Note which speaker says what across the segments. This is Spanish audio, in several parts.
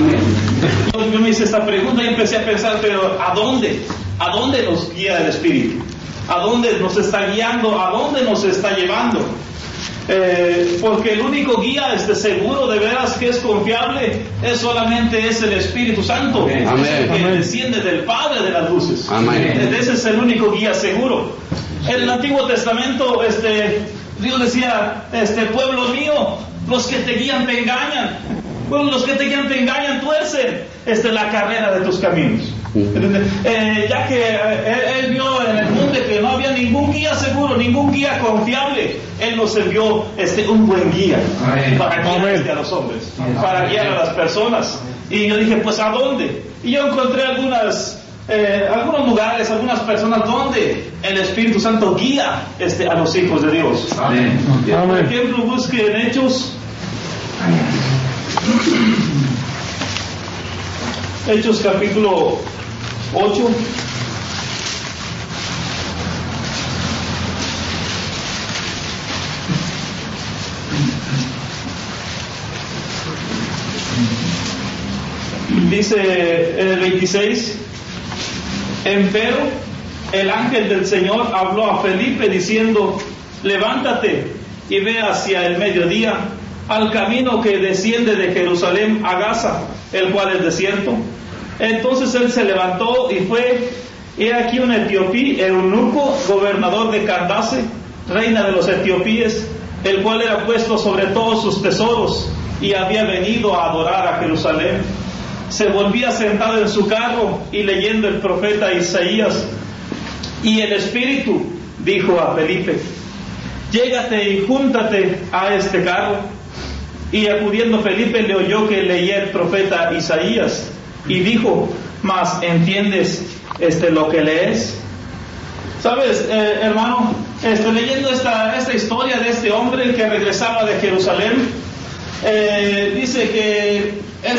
Speaker 1: Amén.
Speaker 2: Yo me hice esta pregunta y empecé a pensar, pero ¿a dónde? ¿A dónde nos guía el Espíritu? ¿A dónde nos está guiando? ¿A dónde nos está llevando? Porque el único guía seguro de veras que es confiable solamente es el Espíritu Santo.
Speaker 1: Amén.
Speaker 2: Que desciende del Padre de las luces.
Speaker 1: Amén.
Speaker 2: Ese es el único guía seguro. En el Antiguo Testamento Dios decía, pueblo mío, los que te guían te engañan. Bueno, los que te guían te engañan, tuercen la carrera de tus caminos. Ya que él vio en el mundo que no había ningún guía seguro, ningún guía confiable, Él nos envió un buen guía para guiar a los hombres, para guiar a las personas. Y yo dije, pues ¿a dónde? Y yo encontré algunos lugares, algunas personas donde el Espíritu Santo guía a los hijos de Dios.
Speaker 1: Amén.
Speaker 2: Por ejemplo, busque en Hechos. Hechos capítulo 8. Dice en el 26, empero el ángel del Señor habló a Felipe diciendo, levántate y ve hacia el mediodía al camino que desciende de Jerusalén a Gaza, el cual es desierto. Entonces él se levantó y fue, he aquí un etíope, eunuco, gobernador de Candace, reina de los etíopíes, el cual era puesto sobre todos sus tesoros y había venido a adorar a Jerusalén. Se volvía sentado en su carro y leyendo el profeta Isaías. Y el Espíritu dijo a Felipe, llégate y júntate a este carro. Y acudiendo Felipe le oyó que leía el profeta Isaías y dijo, mas ¿entiendes lo que lees? Sabes, hermano, leyendo esta historia de este hombre que regresaba de Jerusalén, dice que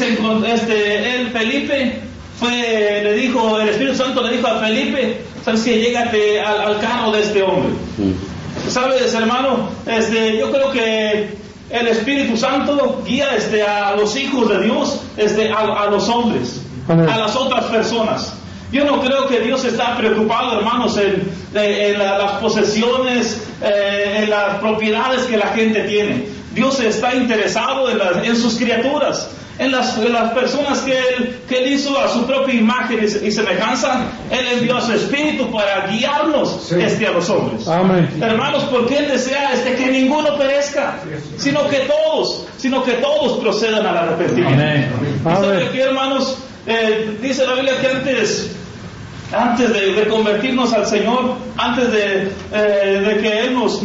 Speaker 2: Felipe le dijo, el Espíritu Santo le dijo a Felipe, sabes que llégate al carro de este hombre. Sabes, hermano, yo creo que el Espíritu Santo guía a los hijos de Dios, a los hombres, amén, a las otras personas. Yo no creo que Dios está preocupado, hermanos, en las posesiones, en las propiedades que la gente tiene. Dios está interesado en sus criaturas, en las personas que Él hizo a su propia imagen y semejanza. Él envió a su Espíritu para guiarnos a los hombres. Amén. Hermanos, porque Él desea que ninguno perezca, sino que todos procedan al arrepentimiento. Amén. ¿Y sabe qué, hermanos? Dice la Biblia que antes de convertirnos al Señor, antes de que Él nos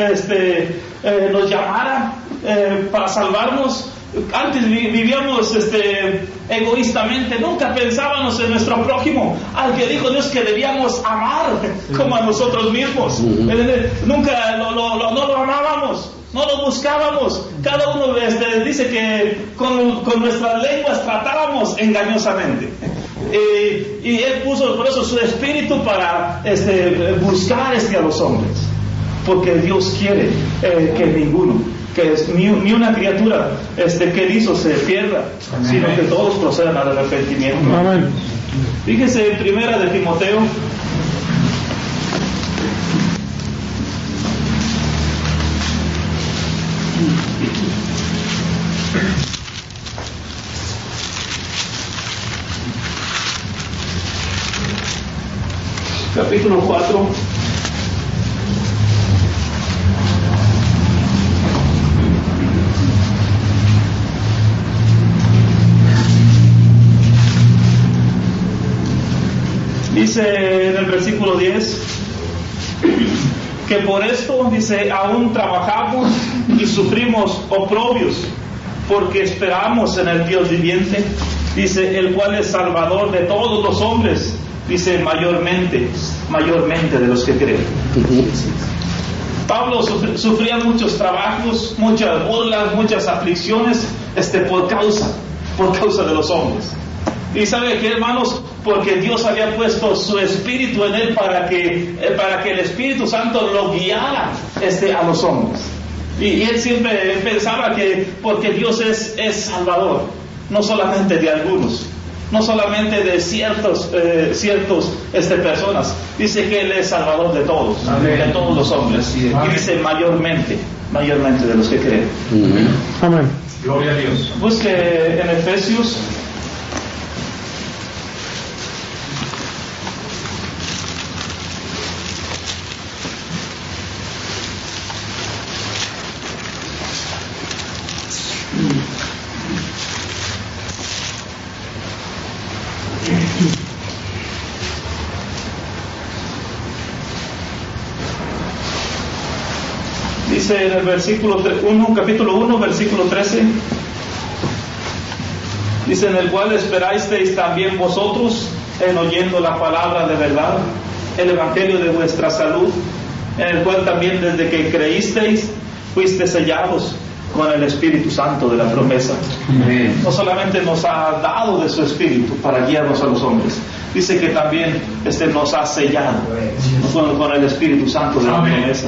Speaker 2: llamara para salvarnos, antes vivíamos egoístamente, nunca pensábamos en nuestro prójimo, al que dijo Dios que debíamos amar como a nosotros mismos. Nunca no lo amábamos, no lo buscábamos. Cada uno dice que con nuestras lenguas tratábamos engañosamente. Y Él puso por eso su Espíritu para buscar a los hombres, porque Dios quiere que ninguno, que ni una criatura que Él hizo se pierda, amén, sino que todos procedan al arrepentimiento. Amén. Fíjese en Primera de Timoteo. Capítulo 4. Dice en el versículo 10 que por esto, dice, aún trabajamos y sufrimos oprobios, porque esperamos en el Dios viviente, dice, el cual es salvador de todos los hombres, dice, mayormente de los que creen. Pablo sufría muchos trabajos, muchas burlas, muchas aflicciones, por causa de los hombres. Y sabe que, hermanos, porque Dios había puesto su Espíritu en él para que el Espíritu Santo lo guiara a los hombres. Y él siempre pensaba que porque Dios es Salvador, no solamente de algunos, no solamente de ciertos personas. Dice que Él es Salvador de todos, de todos los hombres. Y dice mayormente de los que creen.
Speaker 1: Amén.
Speaker 2: Gloria a Dios. Busque en Efesios. Dice en el capítulo 1, versículo 13, dice: en el cual esperasteis también vosotros, en oyendo la palabra de verdad, el evangelio de vuestra salud, en el cual también desde que creísteis, fuisteis sellados con el Espíritu Santo de la promesa. No solamente nos ha dado de su Espíritu para guiarnos a los hombres, dice que también nos ha sellado con el Espíritu Santo de la promesa.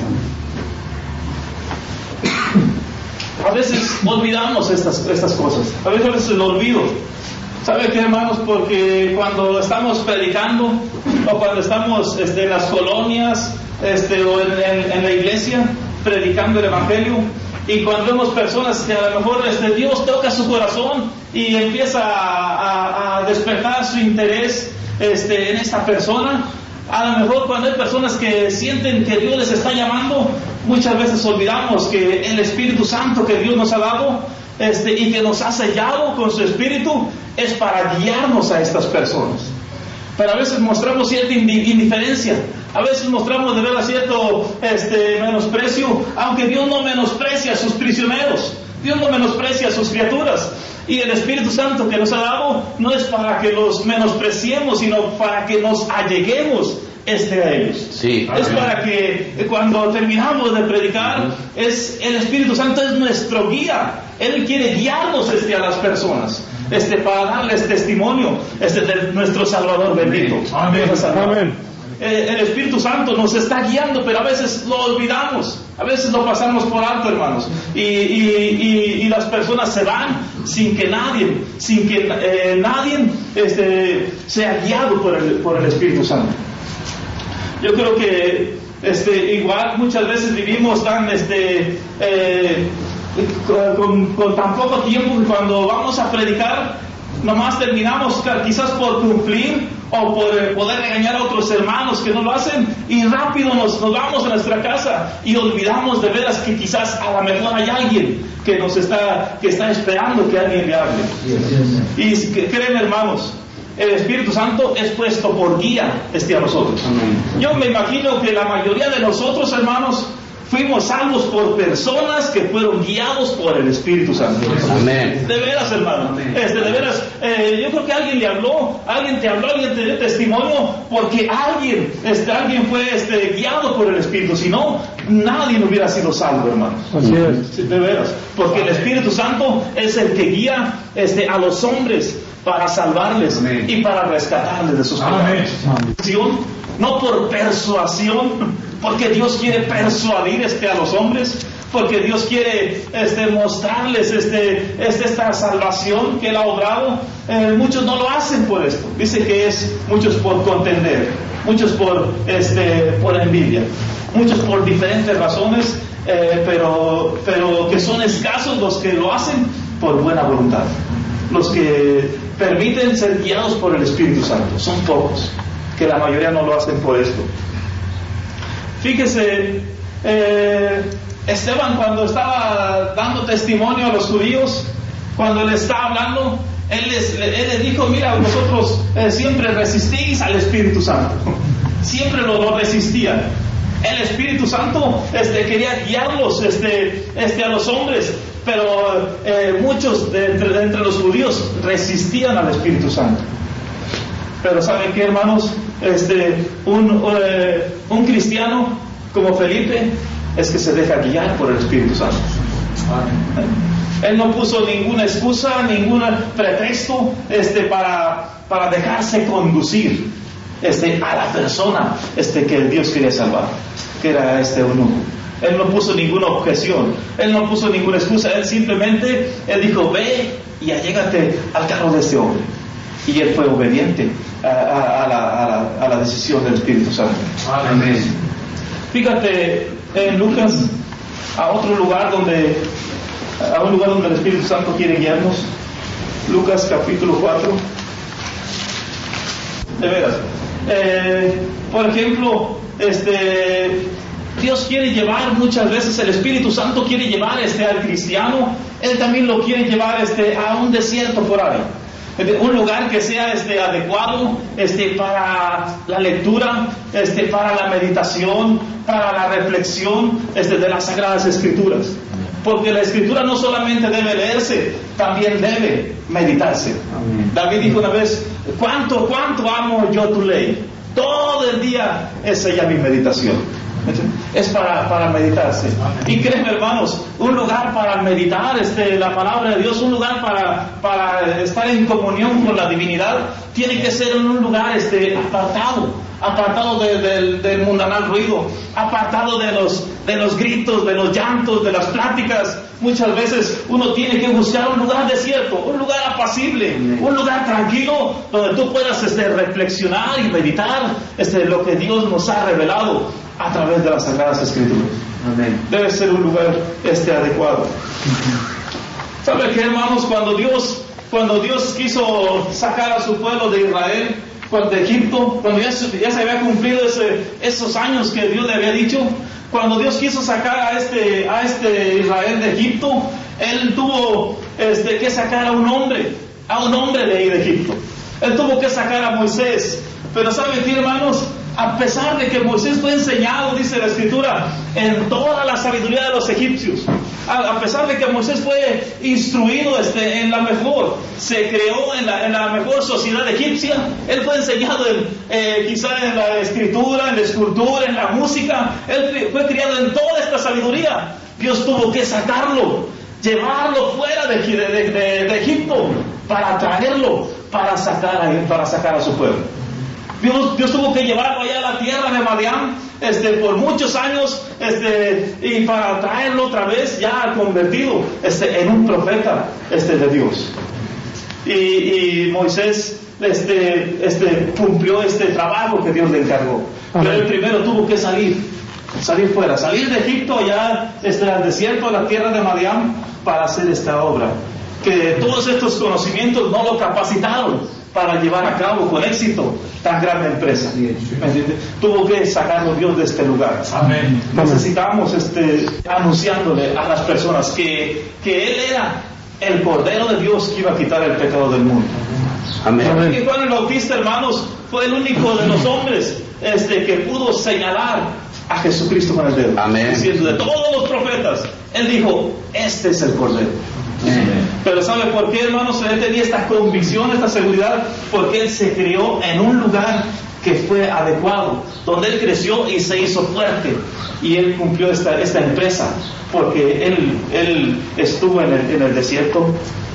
Speaker 2: A veces olvidamos estas cosas. A veces lo olvido. ¿Sabe qué, hermanos? Porque cuando estamos predicando, o cuando estamos en las colonias, o en la iglesia, predicando el Evangelio, y cuando vemos personas que a lo mejor Dios toca su corazón y empieza a despertar su interés en esta persona, a lo mejor cuando hay personas que sienten que Dios les está llamando, muchas veces olvidamos que el Espíritu Santo que Dios nos ha dado y que nos ha sellado con su Espíritu es para guiarnos a estas personas. Pero a veces mostramos cierta indiferencia, a veces mostramos de verdad cierto menosprecio, aunque Dios no menosprecia a sus prisioneros, Dios no menosprecia a sus criaturas. Y el Espíritu Santo que nos ha dado no es para que los menospreciemos, sino para que nos alleguemos a ellos. Sí. Es para que cuando terminamos de predicar, el Espíritu Santo es nuestro guía. Él quiere guiarnos a las personas, para darles testimonio de nuestro Salvador bendito.
Speaker 1: Amén. Amén.
Speaker 2: El Espíritu Santo nos está guiando, pero a veces lo olvidamos, a veces lo pasamos por alto, hermanos, y las personas se van sin que nadie sea guiado por el Espíritu Santo. Yo creo que igual muchas veces vivimos tan con tan poco tiempo que cuando vamos a predicar nomás terminamos quizás por cumplir o por poder regañar a otros hermanos que no lo hacen, y rápido nos vamos a nuestra casa y olvidamos de veras que quizás a lo mejor hay alguien que está esperando que alguien le hable. Y créanme, hermanos, el Espíritu Santo es puesto por guía a nosotros. Yo me imagino que la mayoría de nosotros, hermanos, fuimos salvos por personas que fueron guiados por el Espíritu Santo. Amén. De veras, hermano. De veras, yo creo que alguien le habló, alguien te dio testimonio, porque alguien fue guiado por el Espíritu. Si no, nadie hubiera sido salvo, hermanos. Así es. De veras. Porque el Espíritu Santo es el que guía a los hombres para salvarles. Amén. Y para rescatarles de sus pecados. No por persuasión, porque Dios quiere persuadir a los hombres, porque Dios quiere mostrarles esta salvación que Él ha obrado. Muchos no lo hacen por esto. Dice que muchos por contender, muchos por envidia, muchos por diferentes razones, pero que son escasos los que lo hacen por buena voluntad. Los que permiten ser guiados por el Espíritu Santo son pocos, que la mayoría no lo hacen por esto. Fíjese, Esteban, cuando estaba dando testimonio a los judíos, cuando le estaba hablando, él les dijo: mira, vosotros siempre resistís al Espíritu Santo, siempre lo resistían. El Espíritu Santo quería guiarlos a los hombres, pero muchos de entre los judíos resistían al Espíritu Santo. Pero ¿saben qué, hermanos? Un cristiano como Felipe es que se deja guiar por el Espíritu Santo. Él no puso ninguna excusa, ningún pretexto para dejarse conducir a la persona que Dios quería salvar, que era eunuco. Él no puso ninguna objeción, él no puso ninguna excusa, él simplemente dijo: ve y allégate al carro de este hombre. Y él fue obediente a la decisión del Espíritu Santo.
Speaker 3: Amén.
Speaker 2: Fíjate en Lucas, a un lugar donde el Espíritu Santo quiere guiarnos. Lucas capítulo 4. De veras. Por ejemplo, Dios quiere llevar muchas veces, el Espíritu Santo quiere llevar al cristiano, Él también lo quiere llevar a un desierto por ahí. Un lugar que sea adecuado para la lectura, para la meditación, para la reflexión de las Sagradas Escrituras. Porque la Escritura no solamente debe leerse, también debe meditarse.
Speaker 3: Amén.
Speaker 2: David dijo una vez, ¿cuánto amo yo tu ley? Todo el día es ella mi meditación. Es para meditarse. Y créeme, hermanos, un lugar para meditar la palabra de Dios, un lugar para estar en comunión con la divinidad, tiene que ser en un lugar apartado del mundanal ruido, apartado de los gritos, de los llantos, de las pláticas. Muchas veces uno tiene que buscar un lugar desierto, un lugar apacible, un lugar tranquilo donde tú puedas reflexionar y meditar lo que Dios nos ha revelado a través de las Sagradas Escrituras.
Speaker 3: Amén.
Speaker 2: Debe ser un lugar adecuado. ¿Sabe qué, hermanos? Cuando Dios quiso sacar a su pueblo de Israel de Egipto, cuando ya se había cumplido esos años que Dios le había dicho, cuando Dios quiso sacar a Israel de Egipto, Él tuvo que sacar a un hombre de ahí de Egipto. Él tuvo que sacar a Moisés. Pero ¿saben qué, hermanos? A pesar de que Moisés fue enseñado, dice la Escritura, en toda la sabiduría de los egipcios, a pesar de que Moisés fue instruido en la mejor, se creó en la mejor sociedad egipcia, él fue enseñado quizá en la escritura, en la escultura, en la música, él fue criado en toda esta sabiduría. Dios tuvo que sacarlo, llevarlo fuera de Egipto, para traerlo, para sacar a su pueblo. Dios tuvo que llevarlo allá a la tierra de Madián por muchos años y para traerlo otra vez ya convertido en un profeta de Dios. Y Moisés cumplió trabajo que Dios le encargó. Pero él primero tuvo que salir fuera, salir de Egipto allá al desierto, a la tierra de Madián, para hacer esta obra. Que todos estos conocimientos no lo capacitaron para llevar a cabo con éxito tan grande empresa. Tuvo que sacarlo Dios de este lugar.
Speaker 3: Amén.
Speaker 2: Necesitamos anunciándole a las personas que Él era el Cordero de Dios que iba a quitar el pecado del mundo.
Speaker 3: Amén.
Speaker 2: Que Juan el Bautista, hermanos, fue el único de los hombres que pudo señalar a Jesucristo con el dedo.
Speaker 3: Amén.
Speaker 2: Diciendo, de todos los profetas, Él dijo, este es el Cordero. Pero ¿sabe por qué, hermanos? Él tenía esta convicción, esta seguridad, porque Él se crió en un lugar que fue adecuado, donde Él creció y se hizo fuerte, y Él cumplió esta empresa, porque Él estuvo en el desierto.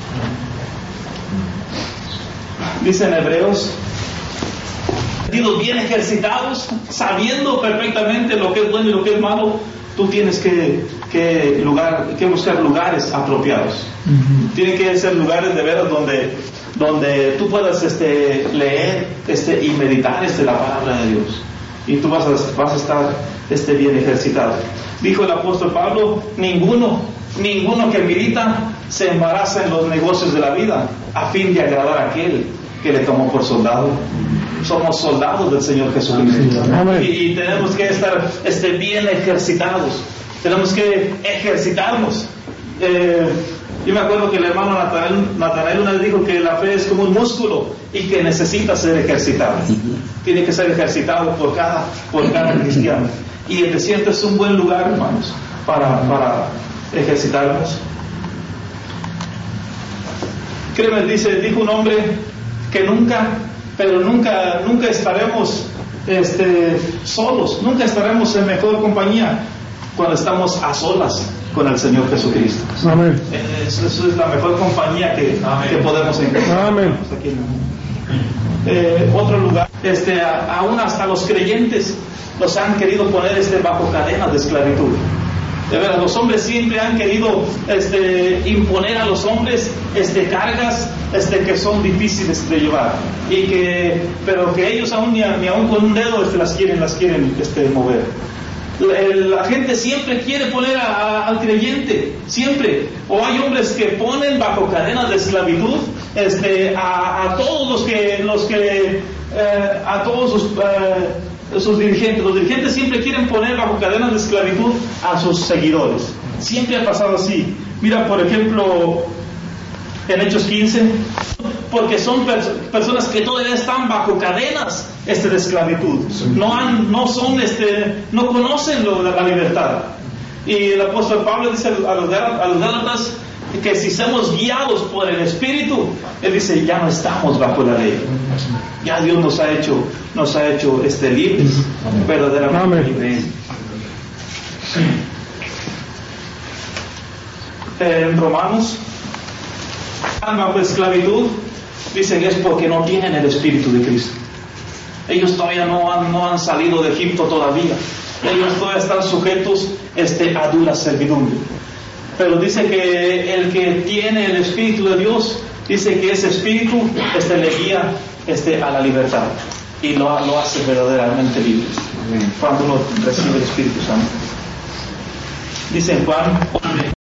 Speaker 2: Dice en Hebreos, bien ejercitados, sabiendo perfectamente lo que es bueno y lo que es malo. Tú tienes que buscar lugares apropiados. Tienen que ser lugares de veras donde tú puedas leer y meditar la palabra de Dios. Y tú vas a estar bien ejercitado. Dijo el apóstol Pablo, ninguno que milita se embaraza en los negocios de la vida a fin de agradar a aquel que le tomó por soldado. Somos soldados del Señor Jesucristo. Y tenemos que estar bien ejercitados. Tenemos que ejercitarnos. Yo me acuerdo que el hermano Natanael una vez dijo que la fe es como un músculo y que necesita ser ejercitado. Tiene que ser ejercitado por cada cristiano. Y el desierto es un buen lugar, hermanos, para ejercitarnos. Créeme, dijo un hombre que nunca estaremos solos, nunca estaremos en mejor compañía cuando estamos a solas con el Señor Jesucristo.
Speaker 1: Amén.
Speaker 2: Eso es la mejor compañía que podemos encontrar.
Speaker 1: Amén.
Speaker 2: Otro lugar, aún hasta los creyentes los han querido poner bajo cadenas de esclavitud. De verdad, los hombres siempre han querido imponer a los hombres cargas que son difíciles de llevar, pero que ellos aún ni aún con un dedo las quieren mover. La gente siempre quiere poner al creyente, siempre. O hay hombres que ponen bajo cadenas de esclavitud a todos a todos sus dirigentes. Los dirigentes siempre quieren poner bajo cadenas de esclavitud a sus seguidores. Siempre ha pasado así. Mira, por ejemplo, en Hechos 15, porque son personas que todavía están bajo cadenas de esclavitud. No conocen la libertad. Y el apóstol Pablo dice a los Gálatas que si somos guiados por el Espíritu, él dice, ya no estamos bajo la ley. Ya Dios nos ha hecho libres, verdaderamente libres. En Romanos, bajo esclavitud, dicen es porque no tienen el Espíritu de Cristo. Ellos todavía no han salido de Egipto todavía. Ellos todavía están sujetos a dura servidumbre. Pero dice que el que tiene el Espíritu de Dios, dice que ese Espíritu le guía a la libertad y lo hace verdaderamente libres. Cuando uno recibe el Espíritu Santo. Dice en Juan